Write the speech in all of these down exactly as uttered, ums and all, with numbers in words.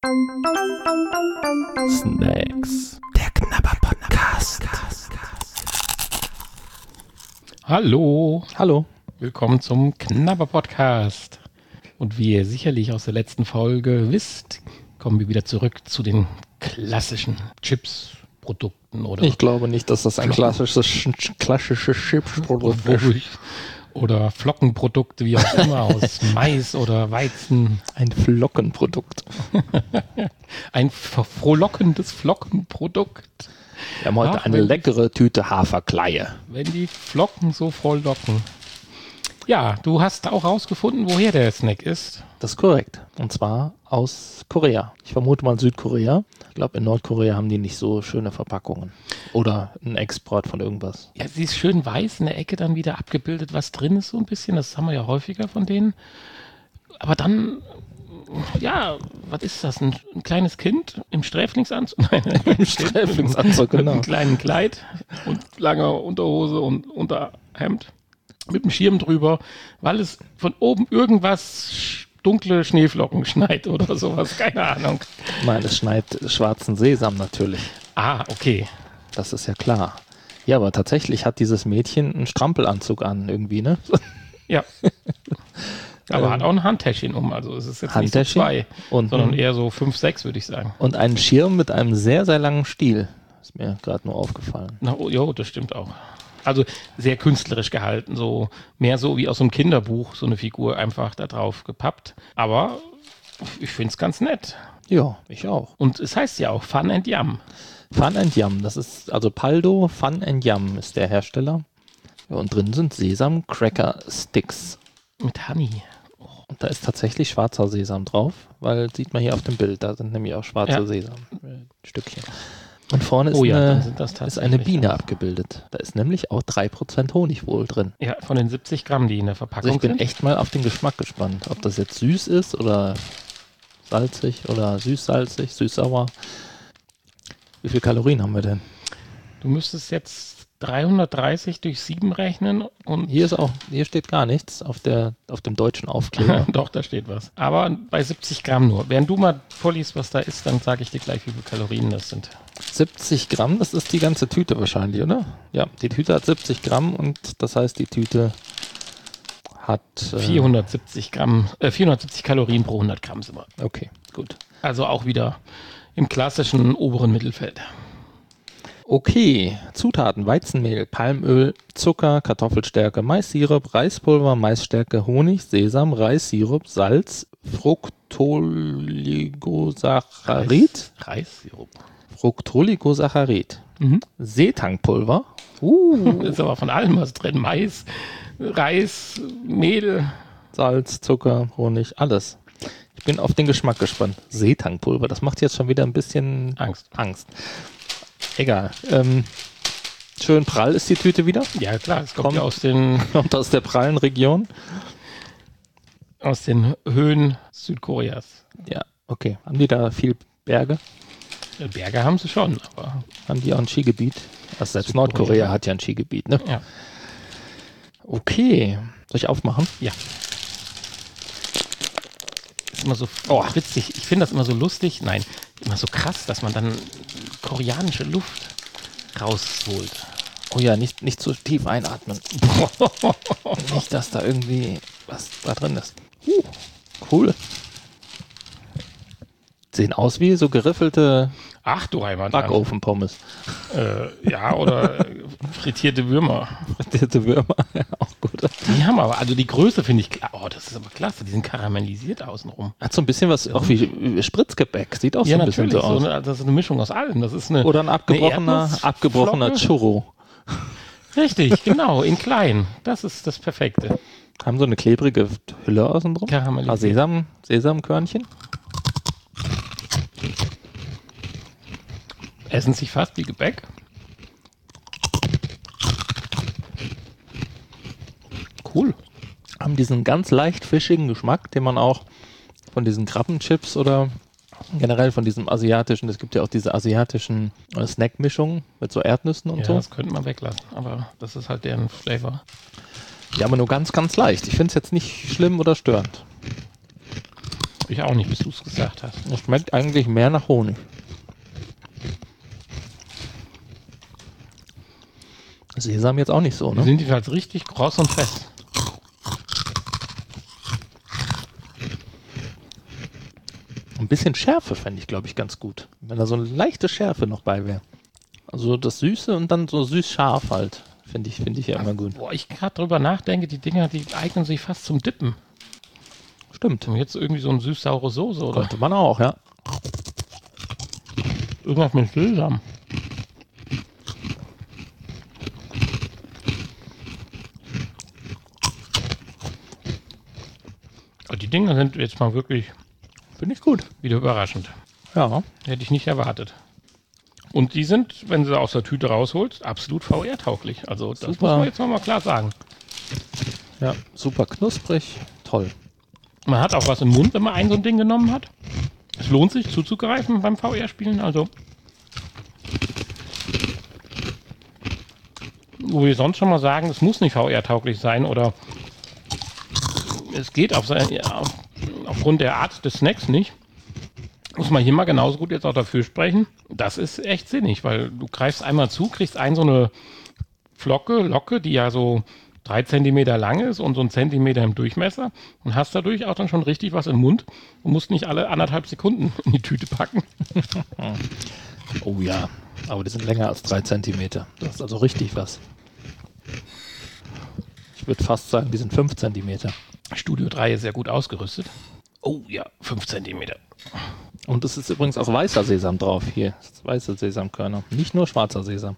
Snacks. Der Knabber-Podcast. Hallo. Hallo. Willkommen zum Knabber-Podcast. Und wie ihr sicherlich aus der letzten Folge wisst, kommen wir wieder zurück zu den klassischen Chips-Produkten. Oder Ich glaube nicht, dass das ein klassisches, klassisches Chips-Produkt ist. Oder Flockenprodukte, wie auch immer, aus Mais oder Weizen. Ein Flockenprodukt. Ein frohlockendes Flockenprodukt. Wir haben heute Ach, eine wenn- leckere Tüte Haferkleie. Wenn die Flocken so frohlocken. Ja, du hast auch rausgefunden, woher der Snack ist. Das ist korrekt. Und zwar aus Korea. Ich vermute mal Südkorea. Ich glaube, in Nordkorea haben die nicht so schöne Verpackungen. Oder einen Export von irgendwas. Ja, sie ist schön weiß in der Ecke dann wieder abgebildet, was drin ist so ein bisschen. Das haben wir ja häufiger von denen. Aber dann, ja, was ist das? Ein, ein kleines Kind im Sträflingsanzug? Nein, im Sträflingsanzug, genau. Mit einem kleinen Kleid und langer Unterhose und Unterhemd. Mit dem Schirm drüber, weil es von oben irgendwas sch- dunkle Schneeflocken schneit oder sowas. Keine Ahnung. Nein, es schneit schwarzen Sesam natürlich. Ah, okay. Das ist ja klar. Ja, aber tatsächlich hat dieses Mädchen einen Strampelanzug an irgendwie, ne? Ja. Aber Ähm, hat auch ein Handtäschchen um, also es ist jetzt Handtäschchen nicht so zwei, und, sondern eher so fünf, sechs, würde ich sagen. und einen Schirm mit einem sehr, sehr langen Stiel. Ist mir gerade nur aufgefallen. Na, oh, jo, das stimmt auch. Also sehr künstlerisch gehalten, so mehr so wie aus einem Kinderbuch, so eine Figur einfach da drauf gepappt. Aber ich finde es ganz nett. Ja, ich auch. Und es heißt ja auch Fun and Yum. Fun and Yum, das ist also Paldo Fun and Yum ist der Hersteller. Ja, und drin sind Sesam Cracker Sticks. Mit Honey. Und da ist tatsächlich schwarzer Sesam drauf, weil sieht man hier auf dem Bild, da sind nämlich auch schwarze Ja. Sesamstückchen. Und vorne ist, Oh ja, dann eine, sind das ist eine tatsächlich, Biene ja. abgebildet. Da ist nämlich auch drei Prozent Honig wohl drin. Ja, von den siebzig Gramm, die in der Verpackung Also ich bin sind. echt mal auf den Geschmack gespannt, ob das jetzt süß ist oder salzig oder süß-salzig, süß-sauer. Wie viele Kalorien haben wir denn? Du müsstest jetzt dreihundertdreißig durch sieben rechnen und Hier ist auch, hier steht gar nichts auf der, auf dem deutschen Aufkleber. doch, da steht was. Aber bei siebzig Gramm nur. Während du mal vorliest, was da ist, dann sage ich dir gleich, wie viele Kalorien das sind. siebzig Gramm, das ist die ganze Tüte wahrscheinlich, oder? Ja, die Tüte hat siebzig Gramm und das heißt, die Tüte hat... Äh, vierhundertsiebzig Gramm, äh, vierhundertsiebzig Kalorien pro hundert Gramm sind wir. Okay, gut. Also auch wieder im klassischen oberen Mittelfeld. Okay, Zutaten: Weizenmehl, Palmöl, Zucker, Kartoffelstärke, Maissirup, Reispulver, Maisstärke, Honig, Sesam, Reissirup, Salz, Fructoligosaccharid, Reis, Reissirup. Fructoligosaccharid, Mhm. Seetangpulver, uh, Ist aber von allem was drin. Mais, Reis, Mehl. Salz, Zucker, Honig, alles. Ich bin auf den Geschmack gespannt. Seetangpulver, das macht jetzt schon wieder ein bisschen Angst. Angst. Egal. Ähm, schön prall ist die Tüte wieder. Ja klar, es kommt Kommt. ja aus den, Kommt aus der prallen Region. aus den Höhen Südkoreas. Ja, okay. Haben die da viel Berge? Berge haben sie schon, aber Haben die auch ein Skigebiet? Also selbst Südkorea. Nordkorea hat ja ein Skigebiet, ne? ja. Okay. Soll ich aufmachen? Ja. Ist immer so oh, witzig. Ich finde das immer so lustig. Nein, immer so krass, dass man dann koreanische Luft rausholt. Oh ja, nicht, nicht zu tief einatmen. Nicht, dass da irgendwie was da drin ist. Uh, cool. Sehen aus wie so geriffelte Ach du Heimat. Backofenpommes. Äh, ja, oder frittierte Würmer. Diese Würmer, ja, auch gut. Die haben aber, also die Größe finde ich klar. Oh, das ist aber klasse. Die sind karamellisiert außenrum. Hat so ein bisschen was, auch wie, wie Spritzgebäck. Sieht auch Ja, so ein bisschen natürlich. so aus. So eine, das ist eine Mischung aus allem. Das ist eine, Oder ein abgebrochener, eine abgebrochener Erdnussflocke. Churro. Richtig, genau, in klein. Das ist das Perfekte. Haben so eine klebrige Hülle außen drum. Karamellisiert. Ah, Sesam, Sesamkörnchen. Essen sich fast wie Gebäck. Cool. Haben diesen ganz leicht fischigen Geschmack, den man auch von diesen Krabbenchips oder generell von diesem asiatischen, es gibt ja auch diese asiatischen äh, Snackmischungen mit so Erdnüssen und Ja, so. das könnte man weglassen, aber das ist halt deren Flavor. Ja, aber nur ganz, ganz leicht. Ich finde es jetzt nicht schlimm oder störend. Ich auch nicht, bis du es gesagt hast. Es schmeckt eigentlich mehr nach Honig. Sesam jetzt auch nicht so, Die ne? sind jedenfalls richtig kross und fest. Ein bisschen Schärfe fände ich, glaube ich, ganz gut. Wenn da so eine leichte Schärfe noch bei wäre. Also das Süße und dann so süß-scharf halt. Finde ich, finde ich ja immer gut. Boah, ich gerade drüber nachdenke, die Dinger, die eignen sich fast zum Dippen. Stimmt. Und jetzt irgendwie so eine süß-saure Soße oder Könnte man auch, ja. irgendwas mit Sesam. Aber die Dinger sind jetzt mal wirklich Finde ich gut. wieder überraschend. Ja. Hätte ich nicht erwartet. Und die sind, wenn du sie aus der Tüte rausholst, absolut V R-tauglich. Also das Super. muss man jetzt mal klar sagen. Ja, super knusprig. Toll. Man hat auch was im Mund, wenn man ein so ein Ding genommen hat. Es lohnt sich zuzugreifen beim V R-Spielen. Also wo wir sonst schon mal sagen, es muss nicht V R-tauglich sein oder es geht auf sein, ja, aufgrund der Art des Snacks nicht. Muss man hier mal genauso gut jetzt auch dafür sprechen. Das ist echt sinnig, weil du greifst einmal zu, kriegst ein so eine Flocke, Locke, die ja so drei Zentimeter lang ist und so ein Zentimeter im Durchmesser und hast dadurch auch dann schon richtig was im Mund und musst nicht alle anderthalb Sekunden in die Tüte packen. Oh ja, aber die sind länger als drei Zentimeter. Das ist also richtig was. Ich würde fast sagen, die sind fünf Zentimeter. Studio drei ist sehr gut ausgerüstet. Oh ja, fünf Zentimeter. Und es ist übrigens auch weißer Sesam drauf hier. Das ist weiße Sesamkörner. Nicht nur schwarzer Sesam.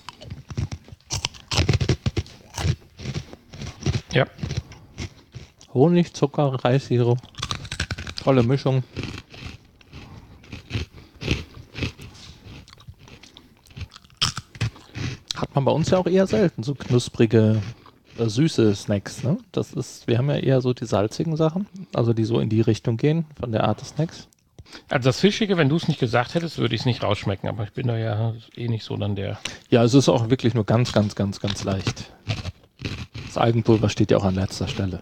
Ja. Honig, Zucker, Reissirup. Tolle Mischung. Hat man bei uns ja auch eher selten, so knusprige, äh, süße Snacks. Ne? Das ist, wir haben ja eher so die salzigen Sachen, also die so in die Richtung gehen, von der Art des Snacks. Also das Fischige, wenn du es nicht gesagt hättest, würde ich es nicht rausschmecken, aber ich bin da ja eh nicht so dann der... Ja, es ist auch wirklich nur ganz, ganz, ganz, ganz leicht. Das Algenpulver steht ja auch an letzter Stelle.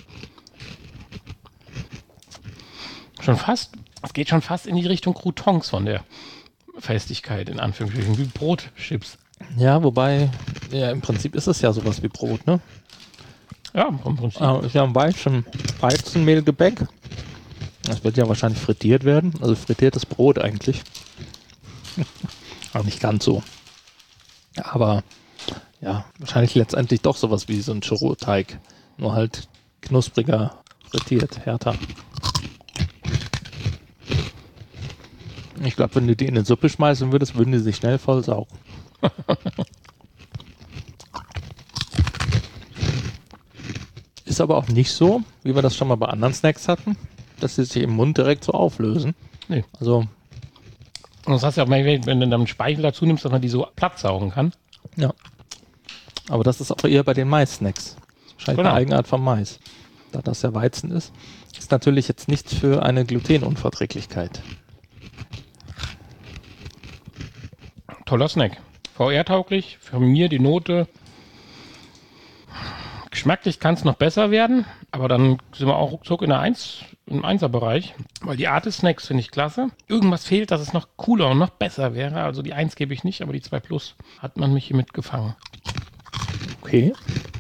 Schon fast, es geht schon fast in die Richtung Croutons von der Festigkeit, in Anführungsstrichen, wie Brotchips. Ja, wobei, ja, im Prinzip ist es ja sowas wie Brot, ne? Ja, vom Prinzip. Ah, ist ja ein Weizen, Weizenmehlgebäck. Das wird ja wahrscheinlich frittiert werden, also frittiertes Brot eigentlich. Aber nicht ganz so. Aber ja, wahrscheinlich letztendlich doch sowas wie so ein Churro-Teig. Nur halt knuspriger, frittiert, härter. Ich glaube, wenn du die in eine Suppe schmeißen würdest, würden die sich schnell voll saugen. Ist aber auch nicht so, wie wir das schon mal bei anderen Snacks hatten, dass sie sich im Mund direkt so auflösen. Nee. Also, Und das heißt ja auch, wenn du dann einen Speichel dazu nimmst, dass man die so platt saugen kann. ja. Aber das ist auch eher bei den Mais-Snacks. Wahrscheinlich Genau. eine Eigenart vom Mais. Da das ja Weizen ist, ist natürlich jetzt nichts für eine Glutenunverträglichkeit. Toller Snack. V R-tauglich, von mir die Note. Geschmacklich kann es noch besser werden, aber dann sind wir auch ruckzuck in der eins, im Einser-Bereich. Weil die Art des Snacks finde ich klasse. Irgendwas fehlt, dass es noch cooler und noch besser wäre. Also die eins gebe ich nicht, aber die zwei Plus hat man mich hier mitgefangen. Okay.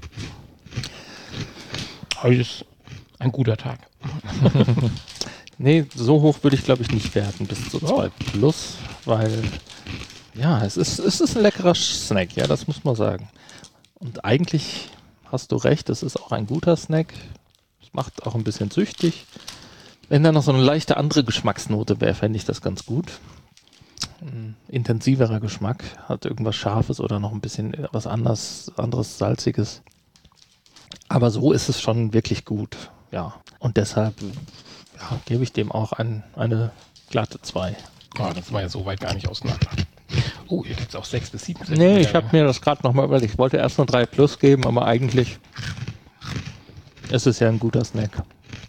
Heute ist ein guter Tag. Nee, so hoch würde ich glaube ich nicht werten, bis zu Oh. zwei Plus, weil ja, es ist, es ist ein leckerer Snack, ja, das muss man sagen. Und eigentlich hast du recht, es ist auch ein guter Snack. Es macht auch ein bisschen süchtig. Wenn da noch so eine leichte andere Geschmacksnote wäre, fände ich das ganz gut. Ein intensiverer Geschmack, hat irgendwas Scharfes oder noch ein bisschen was anderes, anderes Salziges. Aber so ist es schon wirklich gut, ja. Und deshalb ja, gebe ich dem auch ein, eine glatte zwei. Oh, das war ja so weit gar nicht auseinander. Oh, hier gibt es auch sechs bis sieben. Nee, ich habe mir das gerade nochmal überlegt. Ich wollte erst nur drei Plus geben, aber eigentlich ist es ja ein guter Snack.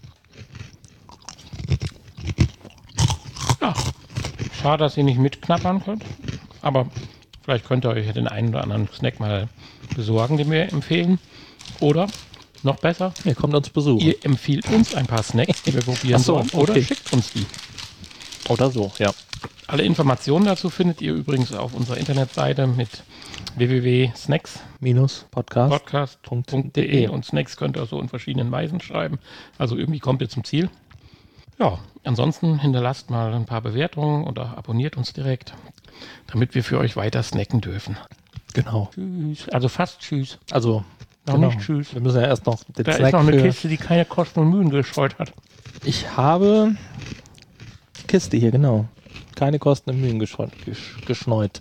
Ja, schade, dass ihr nicht mitknappern könnt. Aber vielleicht könnt ihr euch ja den einen oder anderen Snack mal besorgen, den wir empfehlen. Oder Noch besser, Ihr kommt uns besuchen. ihr empfiehlt uns ein paar Snacks, die wir probieren Ach so, sollen, oder okay. schickt uns die. Oder so, ja. Alle Informationen dazu findet ihr übrigens auf unserer Internetseite mit w w w punkt snacks Minus Podcast. podcast punkt d e und Snacks könnt ihr so in verschiedenen Weisen schreiben. Also irgendwie kommt ihr zum Ziel. Ja, ansonsten hinterlasst mal ein paar Bewertungen oder abonniert uns direkt, damit wir für euch weiter snacken dürfen. Genau. Tschüss. Also fast tschüss. Also, Noch genau. nicht tschüss. Wir müssen ja erst noch den Da Snack ist noch eine für... Kiste, die keine Kosten und Mühen gescheut hat. Ich habe Kiste hier, genau. Keine Kosten und Mühen geschneut. geschneut.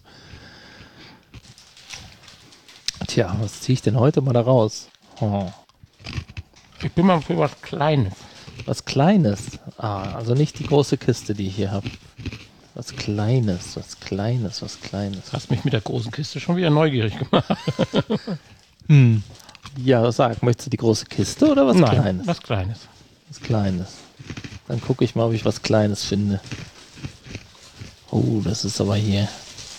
Tja, was ziehe ich denn heute mal da raus? Oh, Ich bin mal für was Kleines. was Kleines. Ah, also nicht die große Kiste, die ich hier habe. Was Kleines, was Kleines, was Kleines. Hast mich mit der großen Kiste schon wieder neugierig gemacht. Hm. Ja, sag, möchtest du die große Kiste oder was Nein, Kleines? was Kleines. Was Kleines. Dann gucke ich mal, ob ich was Kleines finde. Oh, das ist aber hier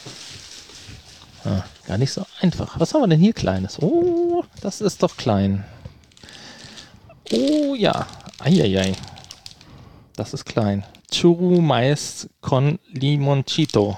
ah, gar nicht so einfach. Was haben wir denn hier Kleines? Oh, das ist doch klein. Oh ja. Eieiei. Das ist klein. Churro Mais con Limoncito.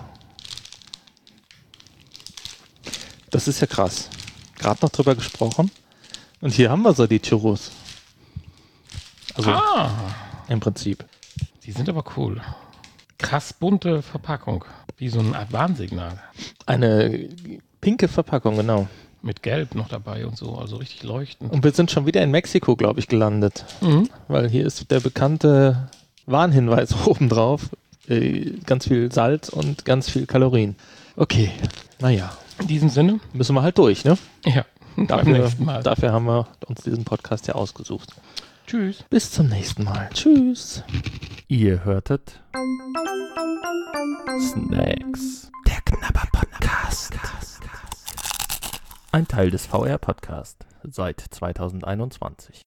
Das ist ja krass. Gerade noch drüber gesprochen. Und hier haben wir so die Churros. Also Ah, im Prinzip. die sind aber cool. Krass bunte Verpackung. Wie so eine Art Warnsignal. Eine pinke Verpackung, genau. Mit Gelb noch dabei und so. Also richtig leuchtend. Und wir sind schon wieder in Mexiko, glaube ich, gelandet. Mhm. Weil hier ist der bekannte Warnhinweis obendrauf. Äh, ganz viel Salz und ganz viel Kalorien. Okay, naja, In diesem Sinne, müssen wir halt durch, ne? ja, beim Dafür, nächsten Mal. dafür haben wir uns diesen Podcast ja ausgesucht. Tschüss. Bis zum nächsten Mal. Tschüss. Ihr hörtet Snacks. Der Knabber Podcast. Ein Teil des V R Podcast seit zweitausendeinundzwanzig.